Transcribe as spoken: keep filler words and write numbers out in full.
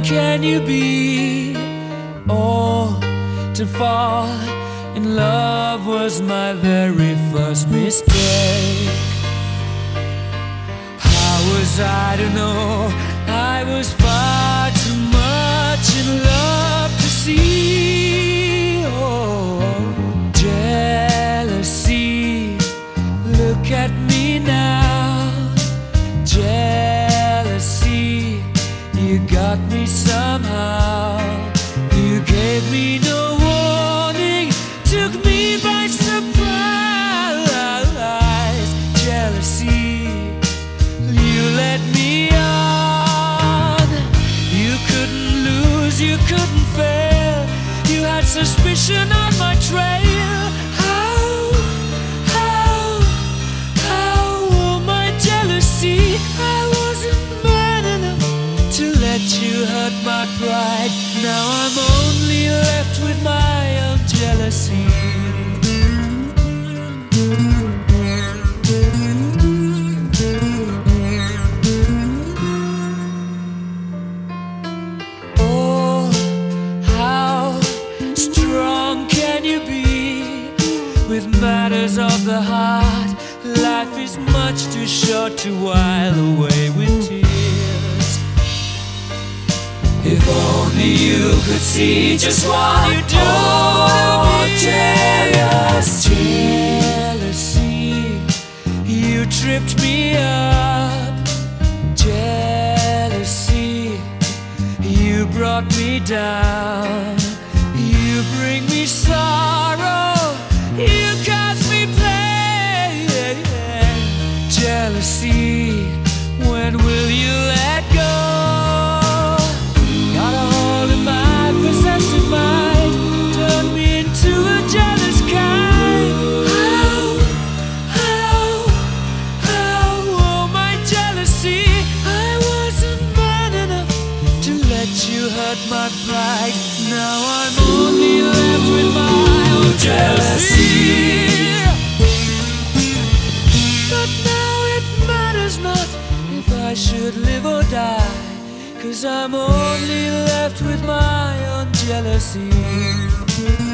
can you be? Oh, to fall in love was my very first mistake. How was I to know I was far too much in love to see? Oh, jealousy, look at me now. Jealousy, you got me somehow. You gave me no warning, took me by surprise. Jealousy, you led me on. You couldn't lose, you couldn't fail. You had suspicion on my trail. How, how, how, oh my jealousy, I wasn't man enough to let you hurt my pride. Now I'm only left with my own jealousy. Oh, how strong can you be with matters of the heart? Life is much too short to while away with tears. If only you could see just what you do oh, to me. Jealousy, jealousy, you tripped me up. Jealousy, you brought me down. You bring me sorrow, you cause me pain. Jealousy, when will you let go? Got a hold of my possessive mind, turn me into a jealous kind. How, how, how, oh my jealousy, I wasn't man enough to let you hurt my pride. Now I'm only left with my own jealousy. But now it matters not if I should live or die, 'cause I'm only left with my own jealousy.